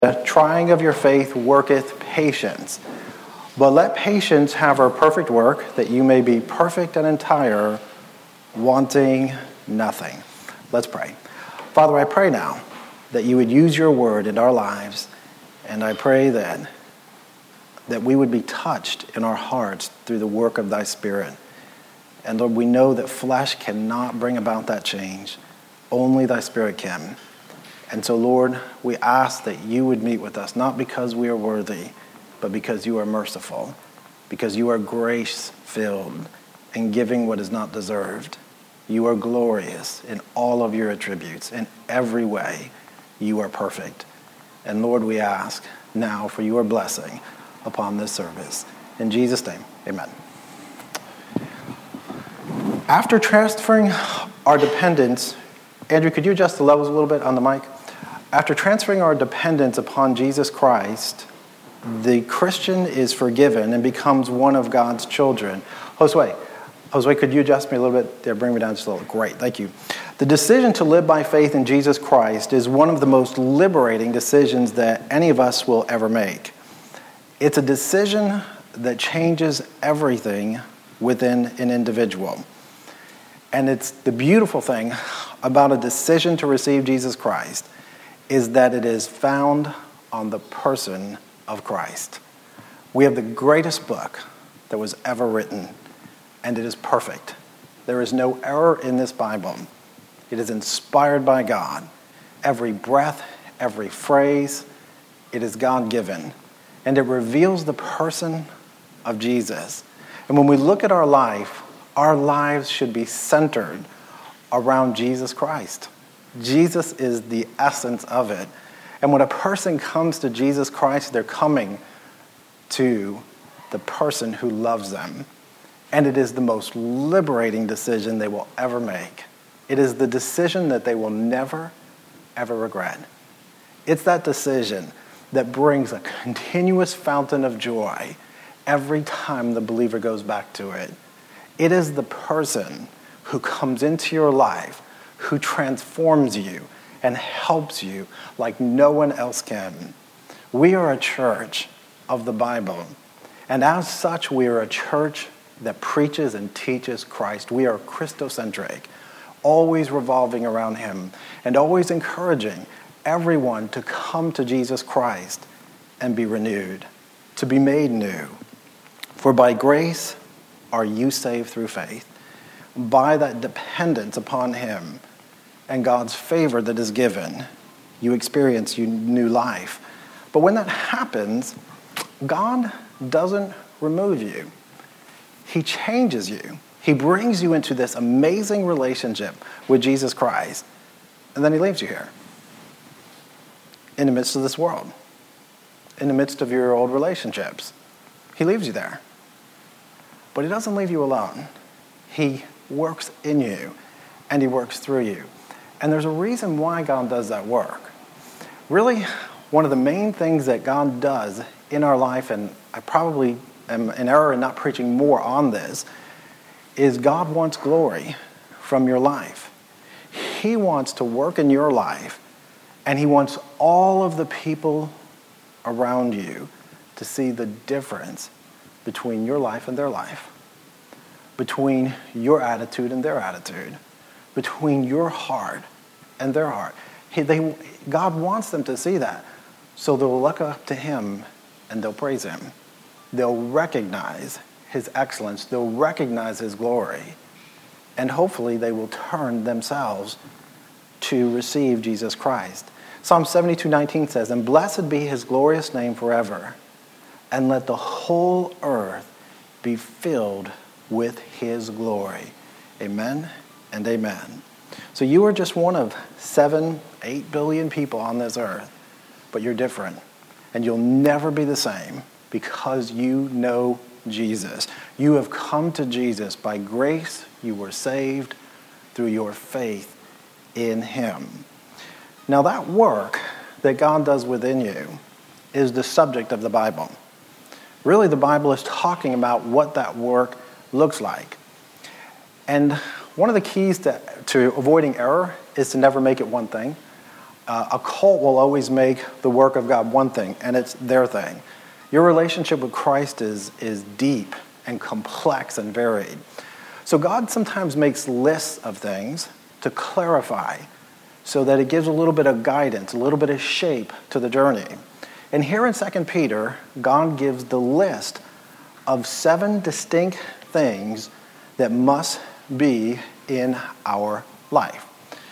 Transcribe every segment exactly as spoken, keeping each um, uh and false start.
The trying of your faith worketh patience. But let patience have her perfect work, that you may be perfect and entire, wanting nothing. Let's pray. Father, I pray now that you would use your word in our lives, and I pray that, that we would be touched in our hearts through the work of thy Spirit. And Lord, we know that flesh cannot bring about that change. Only thy Spirit can. And so, Lord, we ask that you would meet with us, not because we are worthy, but because you are merciful, because you are grace-filled and giving what is not deserved. You are glorious in all of your attributes. In every way, you are perfect. And Lord, we ask now for your blessing upon this service. In Jesus' name, amen. After transferring our dependence, Andrew, could you adjust the levels a little bit on the mic? After transferring our dependence upon Jesus Christ, the Christian is forgiven and becomes one of God's children. Josue, Josue, could you adjust me a little bit? There, bring me down just a little. Great, thank you. The decision to live by faith in Jesus Christ is one of the most liberating decisions that any of us will ever make. It's a decision that changes everything within an individual. And it's the beautiful thing about a decision to receive Jesus Christ is that it is found on the person of Christ. We have the greatest book that was ever written, and it is perfect. There is no error in this Bible. It is inspired by God. Every breath, every phrase, it is God-given. And it reveals the person of Jesus. And when we look at our life, our lives should be centered around Jesus Christ. Jesus is the essence of it. And when a person comes to Jesus Christ, they're coming to the person who loves them. And it is the most liberating decision they will ever make. It is the decision that they will never, ever regret. It's that decision that brings a continuous fountain of joy every time the believer goes back to it. It is the person who comes into your life, who transforms you and helps you like no one else can. We are a church of the Bible. And as such, we are a church that preaches and teaches Christ. We are Christocentric, always revolving around him and always encouraging everyone to come to Jesus Christ and be renewed, to be made new. For by grace are you saved through faith, by that dependence upon him and God's favor that is given, you experience new life. But when that happens, God doesn't remove you. He changes you. He brings you into this amazing relationship with Jesus Christ, and then he leaves you here in the midst of this world, in the midst of your old relationships. He leaves you there. But he doesn't leave you alone. He works in you, and he works through you. And there's a reason why God does that work. Really, one of the main things that God does in our life, and I probably am in error in not preaching more on this, is God wants glory from your life. He wants to work in your life, and he wants all of the people around you to see the difference between your life and their life, between your attitude and their attitude, between your heart and their heart. He, they, God wants them to see that. So they'll look up to him and they'll praise him. They'll recognize his excellence. They'll recognize his glory. And hopefully they will turn themselves to receive Jesus Christ. Psalm seventy-two nineteen says, "And blessed be his glorious name forever, and let the whole earth be filled with his glory." Amen and amen. So you are just one of seven, eight billion people on this earth, but you're different. And you'll never be the same because you know Jesus. You have come to Jesus by grace. You were saved through your faith in him. Now that work that God does within you is the subject of the Bible. Really, the Bible is talking about what that work looks like. And one of the keys to, to avoiding error is to never make it one thing. Uh, a cult will always make the work of God one thing, and it's their thing. Your relationship with Christ is, is deep and complex and varied. So God sometimes makes lists of things to clarify so that it gives a little bit of guidance, a little bit of shape to the journey. And here in Second Peter, God gives the list of seven distinct things that must be in our life.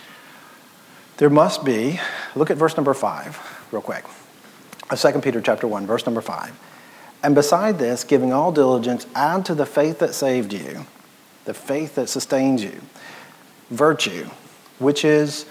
There must be, look at verse number five, real quick. Second Peter chapter one, verse number five. And beside this, giving all diligence, add to the faith that saved you, the faith that sustains you, virtue, which is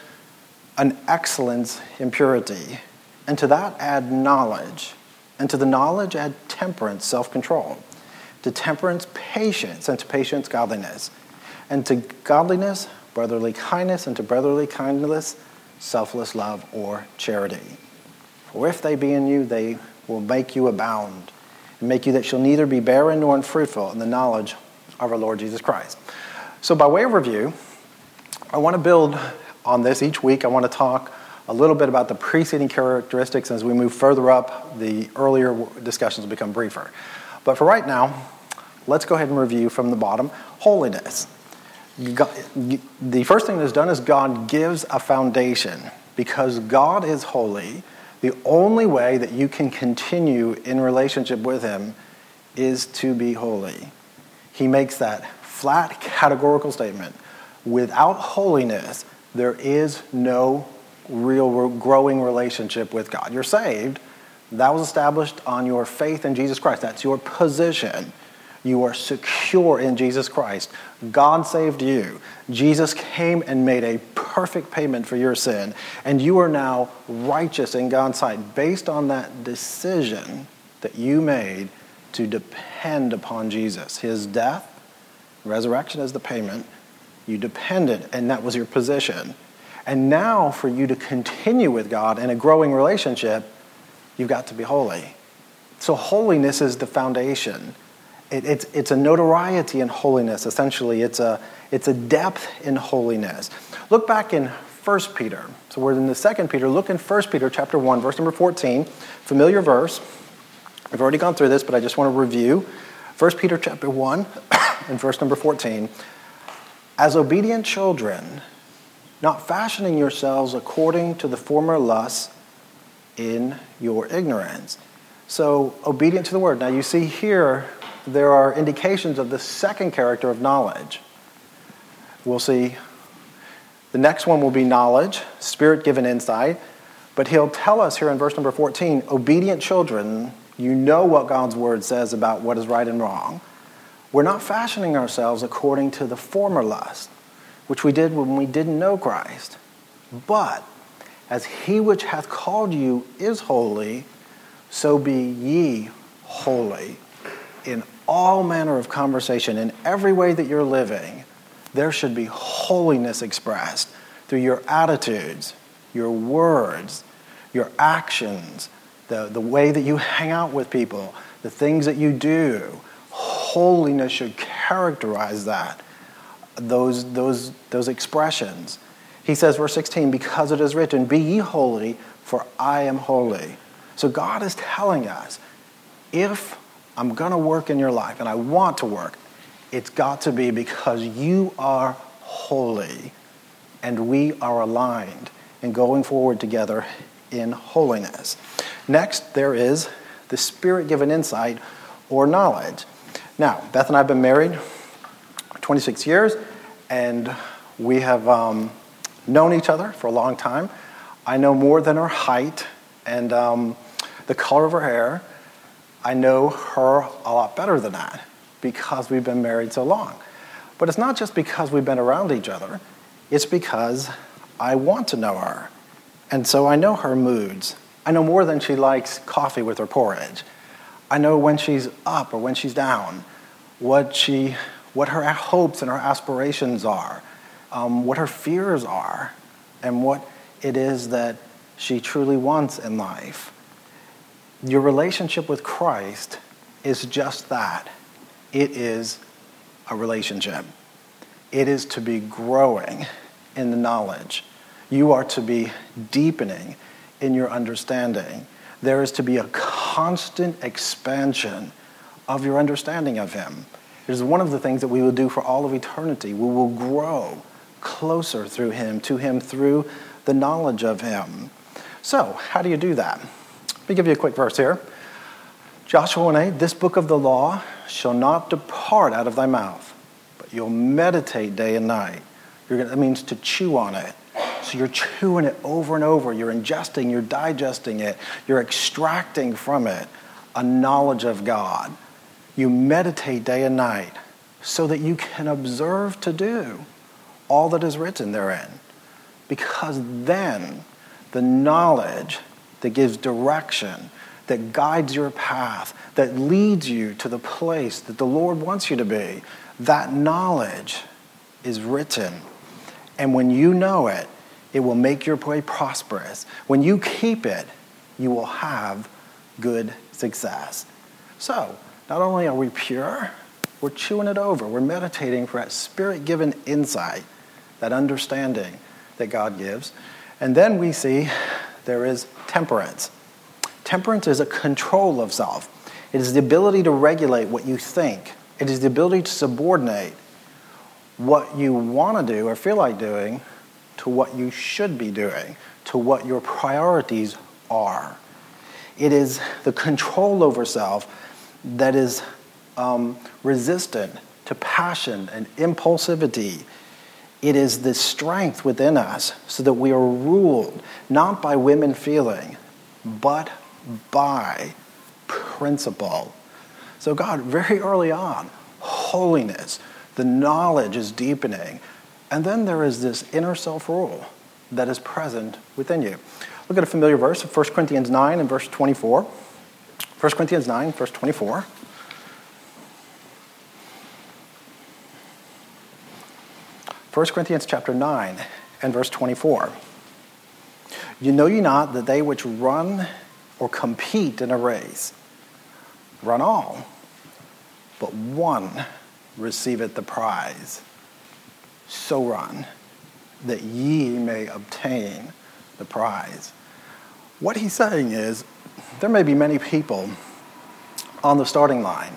an excellence in purity. And to that add knowledge. And to the knowledge add temperance, self-control. To temperance, patience. And to patience, godliness. And to godliness, brotherly kindness. And to brotherly kindness, selfless love or charity. For if they be in you, they will make you abound, and make you that shall neither be barren nor unfruitful in the knowledge of our Lord Jesus Christ. So by way of review, I want to build on this each week. I want to talk a little bit about the preceding characteristics. As we move further up, the earlier discussions will become briefer. But for right now, let's go ahead and review from the bottom. Holiness. God, the first thing that's done is God gives a foundation. Because God is holy, the only way that you can continue in relationship with him is to be holy. He makes that flat, categorical statement. Without holiness, there is no real growing relationship with God. You're saved. That was established on your faith in Jesus Christ. That's your position. You are secure in Jesus Christ. God saved you. Jesus came and made a perfect payment for your sin. And you are now righteous in God's sight based on that decision that you made to depend upon Jesus. His death, resurrection as the payment. You depended, and that was your position. And now for you to continue with God in a growing relationship, you've got to be holy. So holiness is the foundation. It, it's, it's a notoriety in holiness, essentially. It's a, it's a depth in holiness. Look back in First Peter. So we're in the Second Peter. Look in First Peter chapter one, verse number fourteen. Familiar verse. I've already gone through this, but I just want to review. First Peter chapter one and verse number fourteen. As obedient children, not fashioning yourselves according to the former lusts in your ignorance. So, obedient to the word. Now, you see here, there are indications of the second character of knowledge. We'll see. The next one will be knowledge, Spirit-given insight. But he'll tell us here in verse number fourteen, obedient children, you know what God's word says about what is right and wrong. We're not fashioning ourselves according to the former lust, which we did when we didn't know Christ. But as he which hath called you is holy, so be ye holy. In all manner of conversation, in every way that you're living, there should be holiness expressed through your attitudes, your words, your actions, the, the way that you hang out with people, the things that you do. Holiness should characterize that, those, those, those expressions. He says, verse sixteen, because it is written, be ye holy, for I am holy. So God is telling us, if I'm going to work in your life, and I want to work, it's got to be because you are holy, and we are aligned in going forward together in holiness. Next, there is the Spirit-given insight or knowledge. Now, Beth and I have been married twenty-six years, and we have um, known each other for a long time. I know more than her height and um, the color of her hair. I know her a lot better than that because we've been married so long. But it's not just because we've been around each other. It's because I want to know her. And so I know her moods. I know more than she likes coffee with her porridge. I know when she's up or when she's down, what she, what her hopes and her aspirations are, um, what her fears are, and what it is that she truly wants in life. Your relationship with Christ is just that. It is a relationship. It is to be growing in the knowledge. You are to be deepening in your understanding. There is to be a constant expansion of your understanding of him. It is one of the things that we will do for all of eternity. We will grow closer through him, to him through the knowledge of him. So, how do you do that? Let me give you a quick verse here. Joshua one eight, this book of the law shall not depart out of thy mouth, but you'll meditate day and night. You're gonna, that means to chew on it. So you're chewing it over and over. You're ingesting, you're digesting it. You're extracting from it a knowledge of God. You meditate day and night so that you can observe to do all that is written therein. Because then the knowledge that gives direction, that guides your path, that leads you to the place that the Lord wants you to be, that knowledge is written. And when you know it, it will make your way prosperous. When you keep it, you will have good success. So, not only are we pure, we're chewing it over. We're meditating for that spirit-given insight, that understanding that God gives. And then we see there is temperance. Temperance is a control of self. It is the ability to regulate what you think. It is the ability to subordinate what you want to do or feel like doing to what you should be doing, to what your priorities are. It is the control over self that is um, resistant to passion and impulsivity. It is the strength within us so that we are ruled not by whim and feeling, but by principle. So God, very early on, holiness, the knowledge is deepening. And then there is this inner self-rule that is present within you. Look at a familiar verse of First Corinthians nine and verse twenty-four. First Corinthians nine, verse twenty-four. First Corinthians chapter nine and verse twenty-four. You know ye not that they which run or compete in a race run all, but one receiveth the prize. So run, that ye may obtain the prize. What he's saying is, there may be many people on the starting line,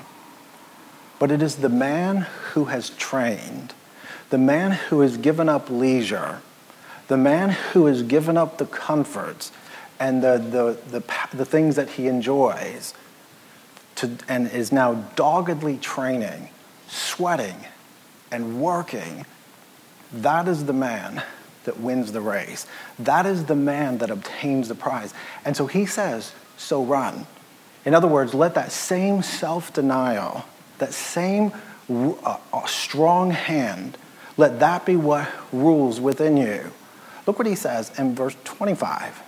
but it is the man who has trained, the man who has given up leisure, the man who has given up the comforts and the, the, the, the things that he enjoys to, and is now doggedly training, sweating, and working. That is the man that wins the race. That is the man that obtains the prize. And so he says, so run. In other words, let that same self-denial, that same uh, strong hand, let that be what rules within you. Look what he says in verse twenty-five.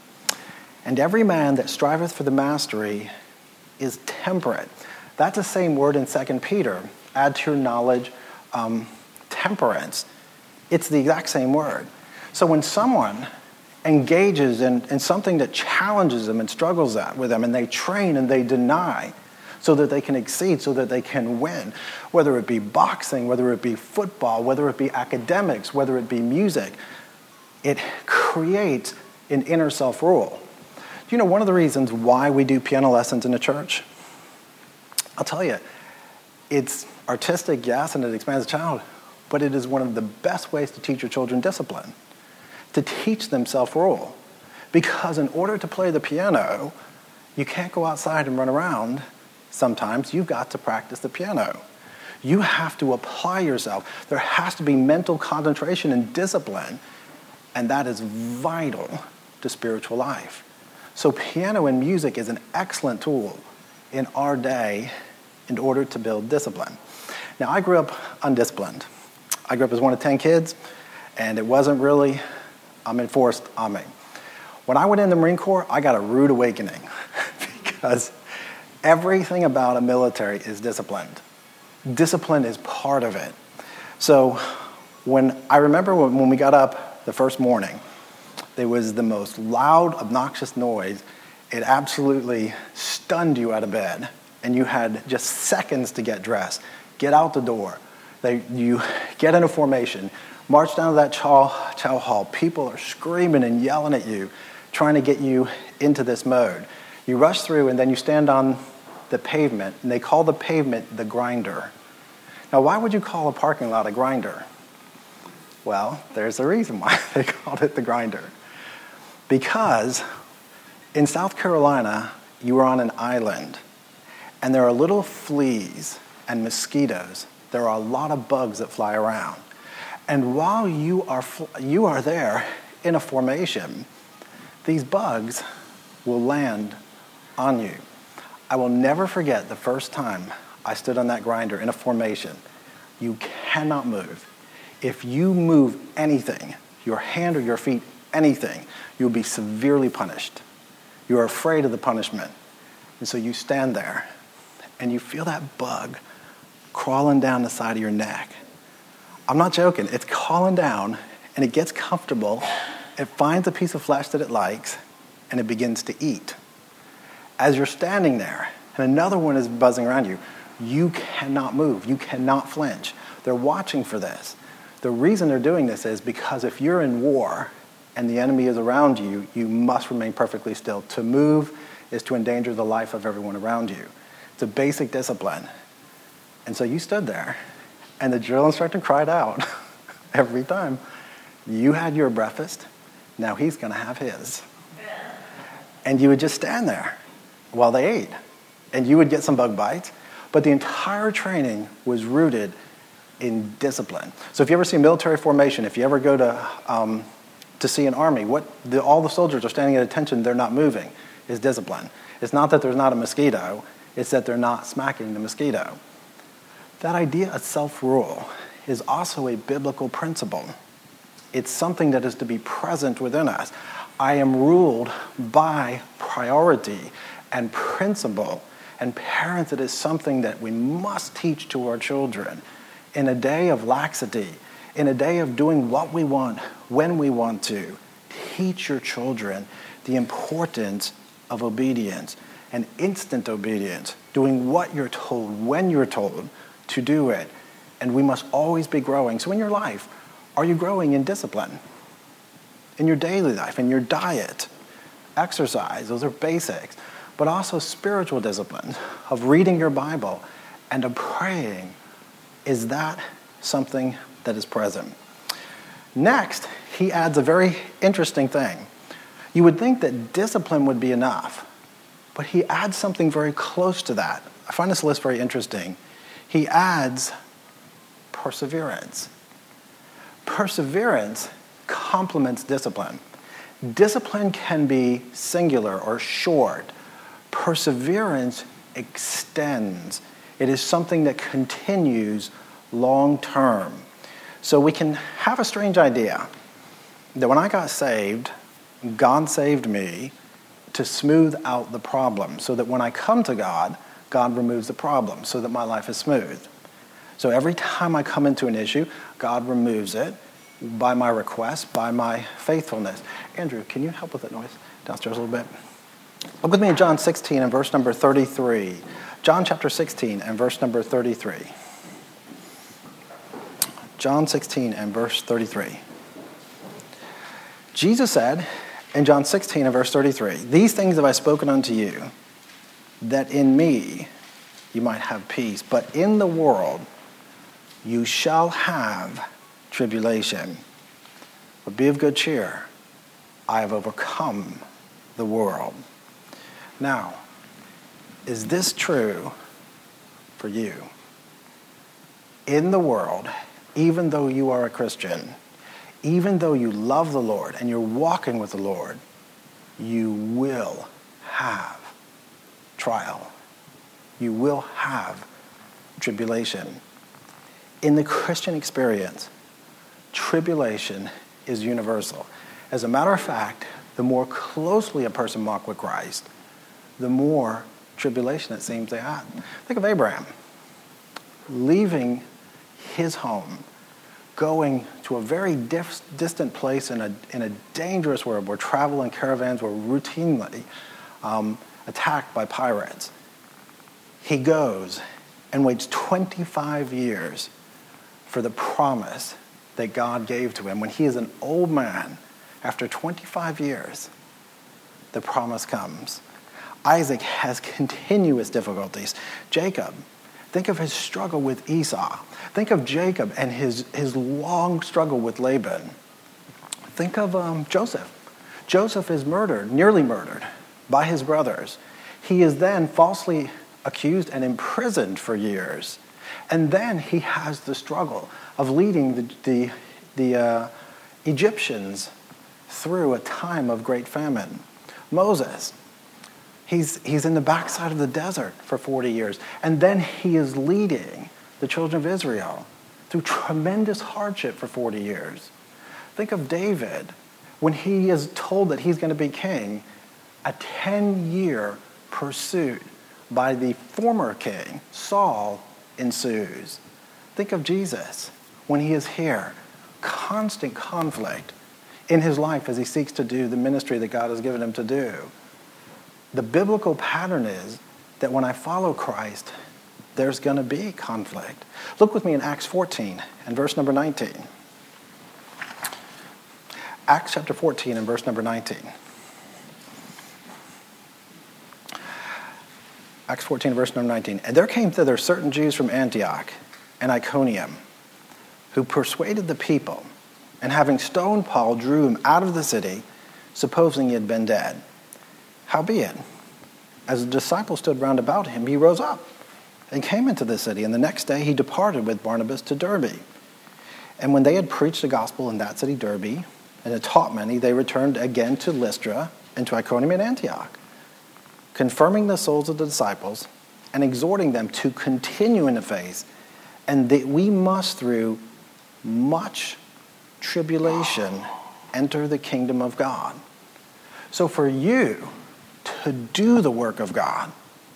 And every man that striveth for the mastery is temperate. That's the same word in Second Peter. Add to your knowledge um, temperance. It's the exact same word. So when someone engages in, in something that challenges them and struggles with them, and they train and they deny so that they can exceed, so that they can win, whether it be boxing, whether it be football, whether it be academics, whether it be music, it creates an inner self-rule. Do you know one of the reasons why we do piano lessons in the church? I'll tell you, it's artistic, yes, and it expands the child, but it is one of the best ways to teach your children discipline, to teach them self-rule. Because in order to play the piano, you can't go outside and run around. Sometimes you've got to practice the piano. You have to apply yourself. There has to be mental concentration and discipline, and that is vital to spiritual life. So piano and music is an excellent tool in our day in order to build discipline. Now, I grew up undisciplined. I grew up as one of ten kids, and it wasn't really um, enforced on me. When I went in the Marine Corps, I got a rude awakening because everything about a military is disciplined. Discipline is part of it. So when I remember when, when we got up the first morning, there was the most loud, obnoxious noise. It absolutely stunned you out of bed, and you had just seconds to get dressed, get out the door. They, you get in a formation, march down to that chow, chow hall. People are screaming and yelling at you, trying to get you into this mode. You rush through, and then you stand on the pavement, and they call the pavement the grinder. Now, why would you call a parking lot a grinder? Well, there's a reason why they called it the grinder. Because in South Carolina, you are on an island, and there are little fleas and mosquitoes. There are a lot of bugs that fly around. And while you are you are there in a formation, these bugs will land on you. I will never forget the first time I stood on that grinder in a formation. You cannot move. If you move anything, your hand or your feet, anything, you'll be severely punished. You're afraid of the punishment. And so you stand there, and you feel that bug crawling down the side of your neck. I'm not joking. It's crawling down, and it gets comfortable. It finds a piece of flesh that it likes, and it begins to eat. As you're standing there, and another one is buzzing around you, you cannot move. You cannot flinch. They're watching for this. The reason they're doing this is because if you're in war and the enemy is around you, you must remain perfectly still. To move is to endanger the life of everyone around you. It's a basic discipline. And so you stood there, and the drill instructor cried out every time, you had your breakfast, now he's going to have his. And you would just stand there while they ate. And you would get some bug bites, but the entire training was rooted in discipline. So if you ever see military formation, if you ever go to um, to see an army, what the, all the soldiers are standing at attention, they're not moving, is discipline. It's not that there's not a mosquito, it's that they're not smacking the mosquito. That idea of self-rule is also a biblical principle. It's something that is to be present within us. I am ruled by priority and principle, and parents, it is something that we must teach to our children. In a day of laxity, in a day of doing what we want, when we want to, teach your children the importance of obedience and instant obedience, doing what you're told, when you're told to do it. And we must always be growing. So in your life, are you growing in discipline? In your daily life, in your diet, exercise, those are basics, but also spiritual disciplines of reading your Bible and of praying. Is that something that is present? Next, he adds a very interesting thing. You would think that discipline would be enough, but he adds something very close to that. I find this list very interesting. He adds perseverance. Perseverance complements discipline. Discipline can be singular or short. Perseverance extends. It is something that continues long term. So we can have a strange idea that when I got saved, God saved me to smooth out the problem, so that when I come to God, God removes the problem so that my life is smooth. So every time I come into an issue, God removes it by my request, by my faithfulness. Andrew, can you help with that noise downstairs a little bit? Look with me in John sixteen and verse number thirty-three. John chapter sixteen and verse number thirty-three. John sixteen and verse thirty-three. Jesus said in John sixteen and verse thirty-three, "These things have I spoken unto you, that in me you might have peace. But in the world you shall have tribulation. But be of good cheer. I have overcome the world." Now, is this true for you? In the world, even though you are a Christian, even though you love the Lord and you're walking with the Lord, you will have trial. You will have tribulation. In the Christian experience, tribulation is universal. As a matter of fact, the more closely a person walks with Christ, the more tribulation it seems they had. Think of Abraham, leaving his home, going to a very dif- distant place in a, in a dangerous world where travel and caravans were routinely um, attacked by pirates. He goes and waits twenty-five years for the promise that God gave to him. When he is an old man, after twenty-five years, the promise comes. Isaac has continuous difficulties. Jacob, think of his struggle with Esau. Think of Jacob and his, his long struggle with Laban. Think of um, Joseph. Joseph is murdered, nearly murdered, by his brothers. He is then falsely accused and imprisoned for years. And then he has the struggle of leading the, the, the uh, Egyptians through a time of great famine. Moses, he's, he's in the backside of the desert for forty years. And then he is leading the children of Israel through tremendous hardship for forty years. Think of David, when he is told that he's going to be king, a ten-year pursuit by the former king, Saul, ensues. Think of Jesus, when he is here, constant conflict in his life as he seeks to do the ministry that God has given him to do. The biblical pattern is that when I follow Christ, there's going to be conflict. Look with me in Acts fourteen and verse number nineteen. Acts chapter fourteen and verse number nineteen. Acts fourteen, verse number nineteen. And there came thither certain Jews from Antioch and Iconium, who persuaded the people, and having stoned Paul, drew him out of the city, supposing he had been dead. Howbeit, as the disciples stood round about him, he rose up and came into the city, and the next day he departed with Barnabas to Derbe. And when they had preached the gospel in that city, Derbe, and had taught many, they returned again to Lystra and to Iconium and Antioch, confirming the souls of the disciples and exhorting them to continue in the faith, and that we must through much tribulation enter the kingdom of God. So for you to do the work of God,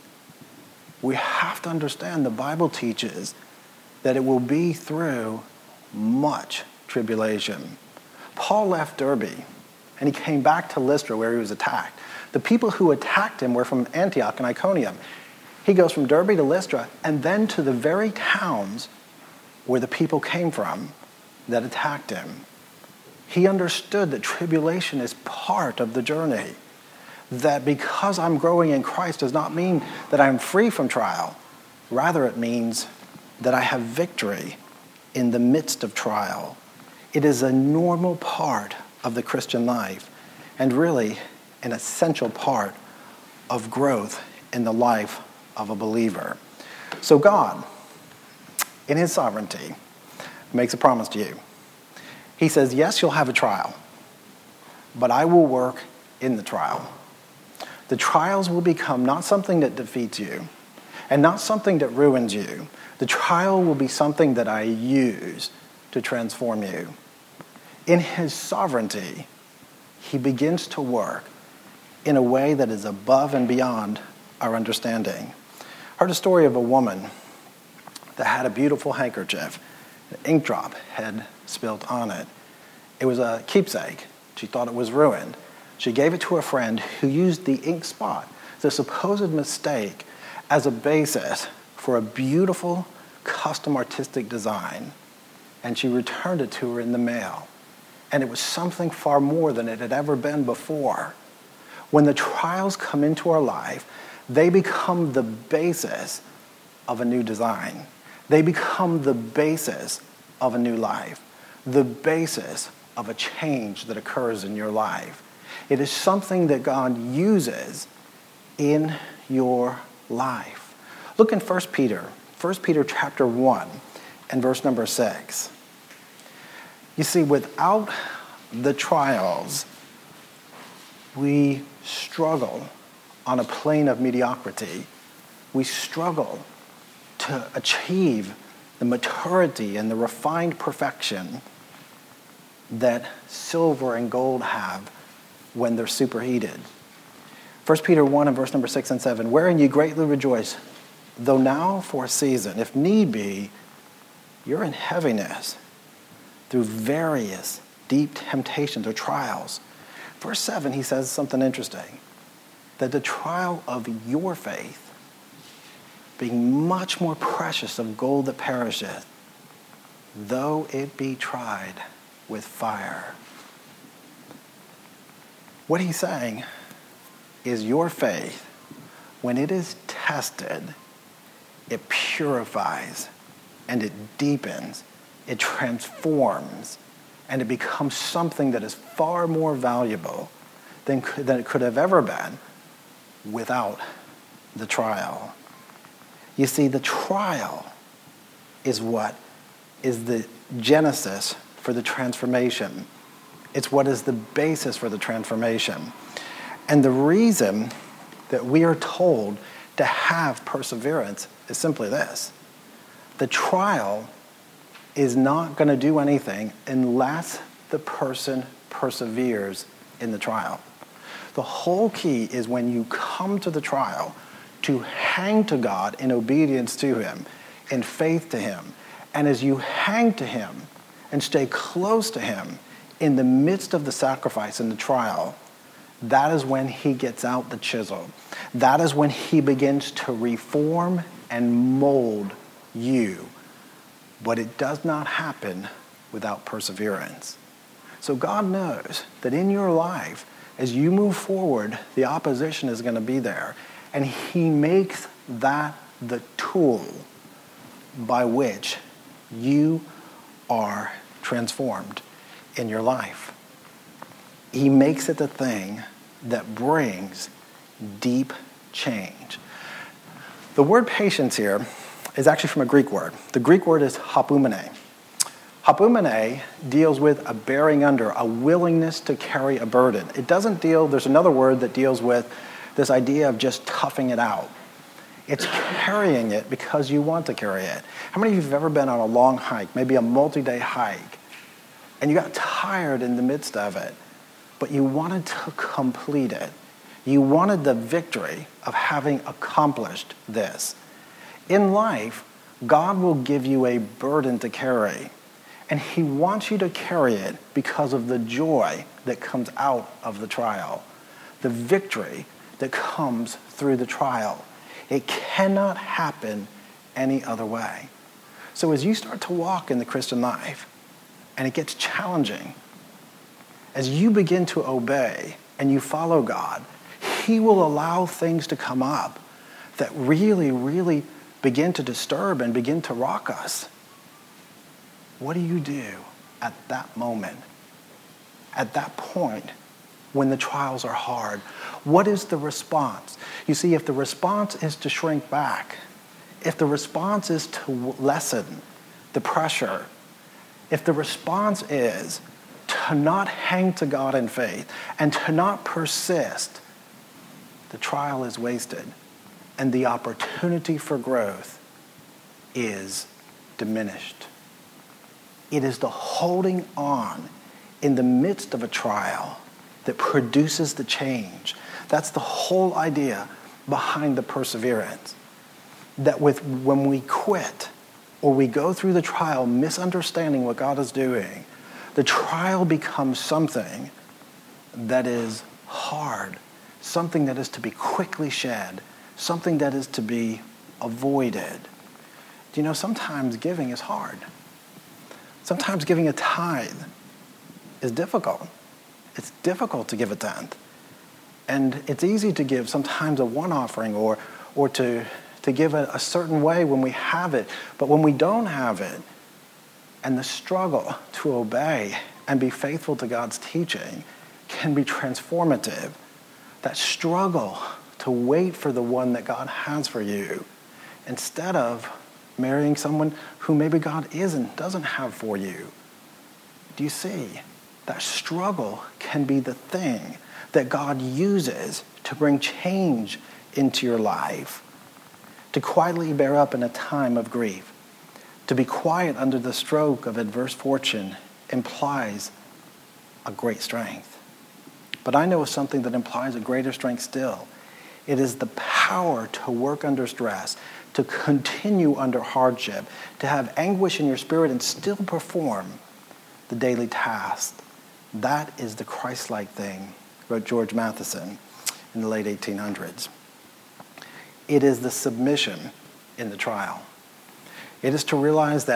we have to understand the Bible teaches that it will be through much tribulation. Paul left Derbe and he came back to Lystra where he was attacked. The people who attacked him were from Antioch and Iconium. He goes from Derbe to Lystra and then to the very towns where the people came from that attacked him. He understood that tribulation is part of the journey. That because I'm growing in Christ does not mean that I'm free from trial. Rather, it means that I have victory in the midst of trial. It is a normal part of the Christian life and really an essential part of growth in the life of a believer. So God, in his sovereignty, makes a promise to you. He says, yes, you'll have a trial, but I will work in the trial. The trials will become not something that defeats you and not something that ruins you. The trial will be something that I use to transform you. In his sovereignty, he begins to work in a way that is above and beyond our understanding. I heard a story of a woman that had a beautiful handkerchief. An ink drop had spilled on it. It was a keepsake. She thought it was ruined. She gave it to a friend who used the ink spot, the supposed mistake, as a basis for a beautiful custom artistic design. And she returned it to her in the mail. And it was something far more than it had ever been before. When the trials come into our life, they become the basis of a new design. They become the basis of a new life, the basis of a change that occurs in your life. It is something that God uses in your life. Look in First Peter, First Peter chapter one and verse number six. You see, without the trials, we struggle on a plane of mediocrity. We struggle to achieve the maturity and the refined perfection that silver and gold have when they're superheated. First Peter one and verse number six and seven, wherein you greatly rejoice, though now for a season, if need be, you're in heaviness through various deep temptations or trials. Verse seven, he says something interesting, that the trial of your faith, being much more precious of gold that perisheth, though it be tried with fire. What he's saying is your faith, when it is tested, it purifies and it deepens, it transforms, and it becomes something that is far more valuable than, than it could have ever been without the trial. You see, the trial is what is the genesis for the transformation. It's what is the basis for the transformation. And the reason that we are told to have perseverance is simply this. The trial is not going to do anything unless the person perseveres in the trial. The whole key is when you come to the trial to hang to God in obedience to him, in faith to him. And as you hang to him and stay close to him in the midst of the sacrifice and the trial, that is when he gets out the chisel. That is when he begins to reform and mold you. But it does not happen without perseverance. So God knows that in your life, as you move forward, the opposition is going to be there. And he makes that the tool by which you are transformed in your life. He makes it the thing that brings deep change. The word patience here is actually from a Greek word. The Greek word is hapumene. Hapumene deals with a bearing under, a willingness to carry a burden. It doesn't deal, there's another word that deals with this idea of just toughing it out. It's carrying it because you want to carry it. How many of you have ever been on a long hike, maybe a multi-day hike, and you got tired in the midst of it, but you wanted to complete it? You wanted the victory of having accomplished this. In life, God will give you a burden to carry, and he wants you to carry it because of the joy that comes out of the trial, the victory that comes through the trial. It cannot happen any other way. So as you start to walk in the Christian life, and it gets challenging, as you begin to obey and you follow God, he will allow things to come up that really, really begin to disturb and begin to rock us. What do you do at that moment? At that point, when the trials are hard, what is the response? You see, if the response is to shrink back, if the response is to lessen the pressure, if the response is to not hang to God in faith and to not persist, the trial is wasted and the opportunity for growth is diminished. It is the holding on in the midst of a trial that produces the change. That's the whole idea behind the perseverance. That with when we quit or we go through the trial misunderstanding what God is doing, the trial becomes something that is hard, something that is to be quickly shed, something that is to be avoided. Do you know, sometimes giving is hard. Sometimes giving a tithe is difficult. It's difficult to give a tenth. And it's easy to give sometimes a one offering or or to, to give a, a certain way when we have it. But when we don't have it, and the struggle to obey and be faithful to God's teaching can be transformative. That struggle to wait for the one that God has for you instead of marrying someone who maybe God isn't, doesn't have for you. Do you see? That struggle can be the thing that God uses to bring change into your life. To quietly bear up in a time of grief. To be quiet under the stroke of adverse fortune implies a great strength. But I know of something that implies a greater strength still. It is the power to work under stress, to continue under hardship, to have anguish in your spirit and still perform the daily task. That is the Christ-like thing, wrote George Matheson in the late eighteen hundreds. It is the submission in the trial. It is to realize that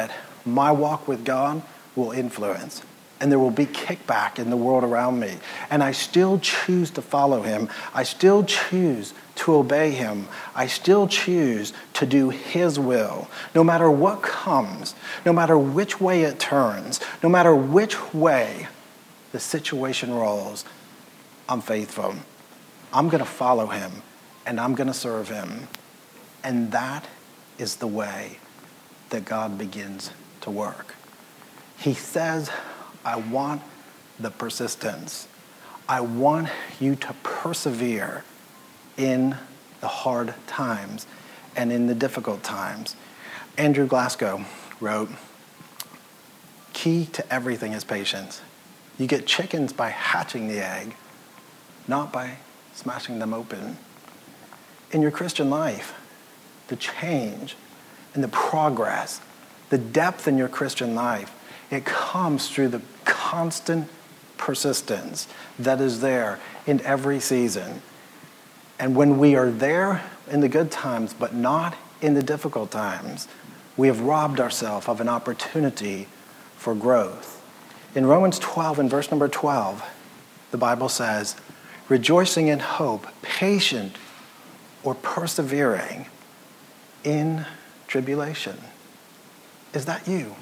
my walk with God will influence. And there will be kickback in the world around me. And I still choose to follow him. I still choose to obey him. I still choose to do his will. No matter what comes, no matter which way it turns, no matter which way the situation rolls, I'm faithful. I'm going to follow him, and I'm going to serve him. And that is the way that God begins to work. He says, I want the persistence. I want you to persevere in the hard times and in the difficult times. Andrew Glasgow wrote, key to everything is patience. You get chickens by hatching the egg, not by smashing them open. In your Christian life, the change and the progress, the depth in your Christian life, it comes through the constant persistence that is there in every season. And when we are there in the good times, but not in the difficult times, we have robbed ourselves of an opportunity for growth. In Romans twelve and verse number twelve, the Bible says, rejoicing in hope, patient or persevering in tribulation. Is that you?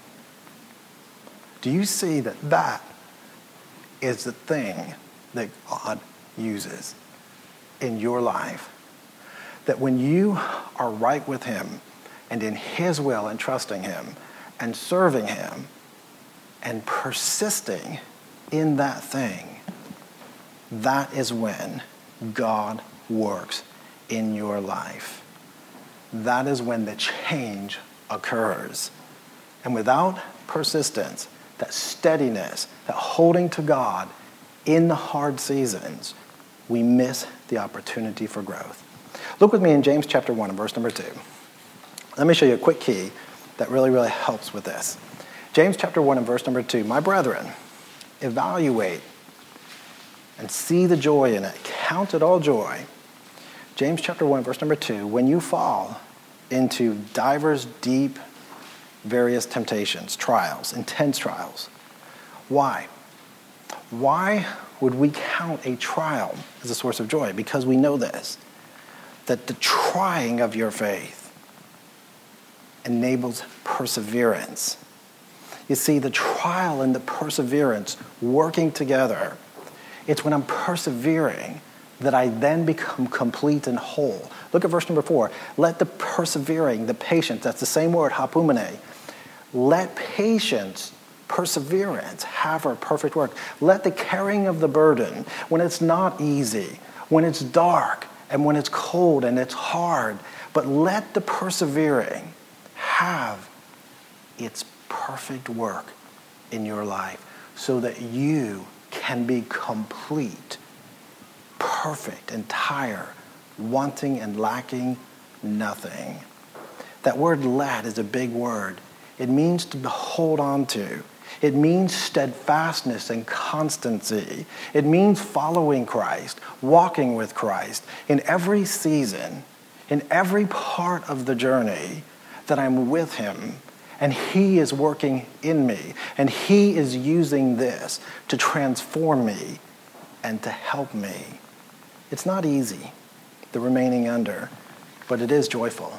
Do you see that that is the thing that God uses in your life? That when you are right with him and in his will and trusting him and serving him and persisting in that thing, that is when God works in your life. That is when the change occurs. And without persistence, that steadiness, that holding to God in the hard seasons, we miss the opportunity for growth. Look with me in James chapter one and verse number two. Let me show you a quick key that really, really helps with this. James chapter one and verse number two, my brethren, evaluate and see the joy in it. Count it all joy. James chapter one, verse number two, when you fall into divers deep various temptations, trials, intense trials. Why? Why would we count a trial as a source of joy? Because we know this, that the trying of your faith enables perseverance. You see, the trial and the perseverance working together, it's when I'm persevering that I then become complete and whole. Look at verse number four. Let the persevering, the patience, that's the same word, hapumene. Let patience, perseverance, have her perfect work. Let the carrying of the burden, when it's not easy, when it's dark, and when it's cold and it's hard, but let the persevering have its perfect work in your life so that you can be complete, perfect, entire, wanting and lacking nothing. That word let is a big word. It means to hold on to. It means steadfastness and constancy. It means following Christ, walking with Christ in every season, in every part of the journey that I'm with him. And he is working in me. And he is using this to transform me and to help me. It's not easy, the remaining under, but it is joyful.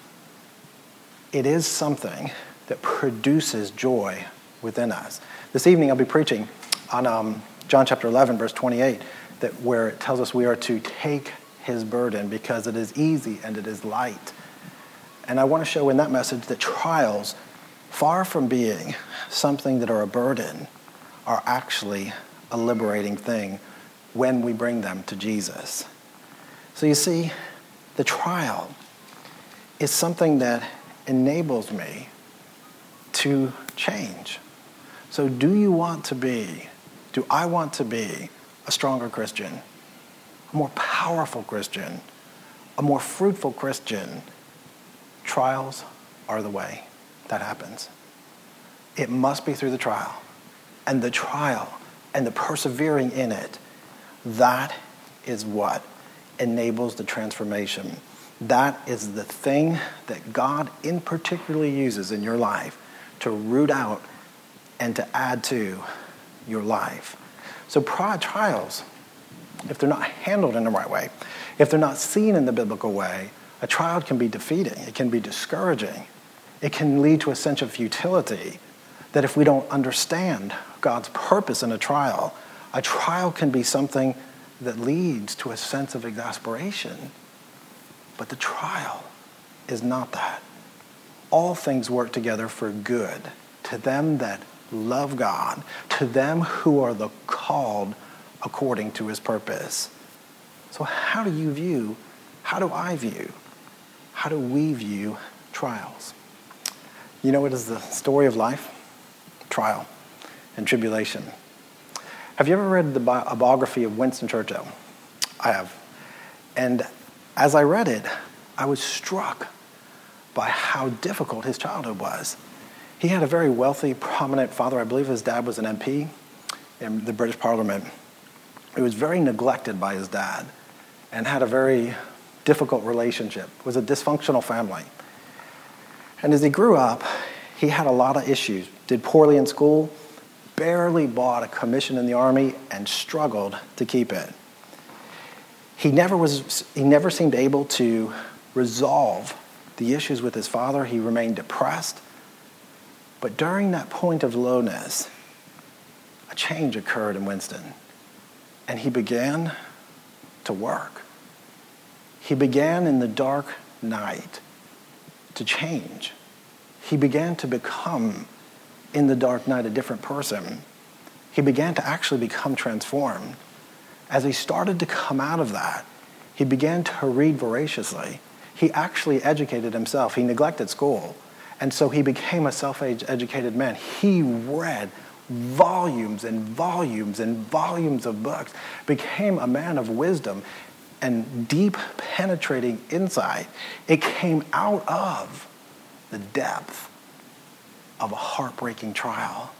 It is something that produces joy within us. This evening I'll be preaching on um, John chapter eleven, verse twenty-eight, that where it tells us we are to take his burden because it is easy and it is light. And I want to show in that message that trials, far from being something that are a burden, are actually a liberating thing when we bring them to Jesus. So you see, the trial is something that enables me to change. So do you want to be, do I want to be a stronger Christian, a more powerful Christian, a more fruitful Christian? Trials are the way that happens. It must be through the trial. And the trial and the persevering in it, that is what enables the transformation. That is the thing that God in particularly uses in your life to root out and to add to your life. So trials, if they're not handled in the right way, if they're not seen in the biblical way, a trial can be defeating. It can be discouraging. It can lead to a sense of futility that if we don't understand God's purpose in a trial, a trial can be something that leads to a sense of exasperation. But the trial is not that. All things work together for good to them that love God, to them who are the called according to his purpose. So how do you view, how do I view, how do we view trials? You know, it is the story of life, trial, and tribulation. Have you ever read the bi- a biography of Winston Churchill? I have. And as I read it, I was struck by how difficult his childhood was. He had a very wealthy, prominent father. I believe his dad was an M P in the British Parliament. He was very neglected by his dad and had a very difficult relationship. It was a dysfunctional family. And as he grew up, he had a lot of issues. Did poorly in school, barely bought a commission in the army, and struggled to keep it. He never was. He never seemed able to resolve the issues with his father. He remained depressed. But during that point of lowness, a change occurred in Winston, and he began to work. He began in the dark night to change. He began to become, in the dark night, a different person. He began to actually become transformed. As he started to come out of that, he began to read voraciously. He actually educated himself. He neglected school. And so he became a self-educated man. He read volumes and volumes and volumes of books, became a man of wisdom and deep penetrating insight. It came out of the depth of a heartbreaking trial.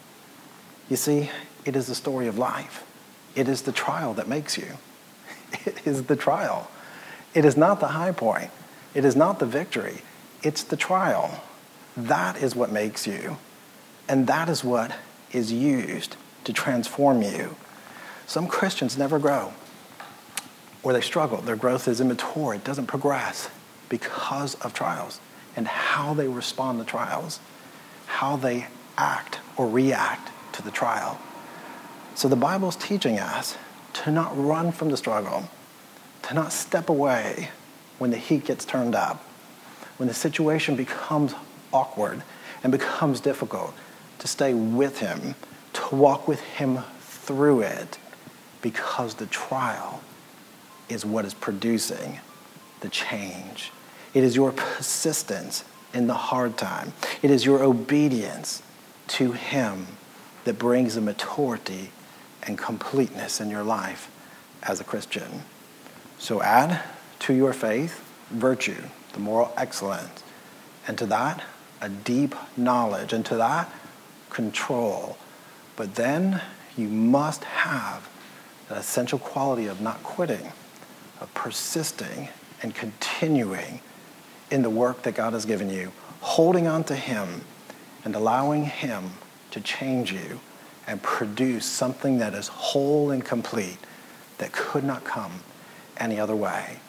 You see, it is the story of life. It is the trial that makes you. It is the trial. It is not the high point. It is not the victory. It's the trial. That is what makes you. And that is what is used to transform you. Some Christians never grow, or they struggle. Their growth is immature. It doesn't progress because of trials and how they respond to trials, how they act or react to the trial. So the Bible is teaching us to not run from the struggle, to not step away when the heat gets turned up, when the situation becomes awkward and becomes difficult, to stay with him, to walk with him through it, because the trial is what is producing the change. It is your persistence in the hard time. It is your obedience to him that brings the maturity and completeness in your life as a Christian. So add to your faith virtue, the moral excellence, and to that, a deep knowledge, and to that, control. But then you must have the essential quality of not quitting, of persisting and continuing in the work that God has given you, holding on to him and allowing him to change you and produce something that is whole and complete that could not come any other way.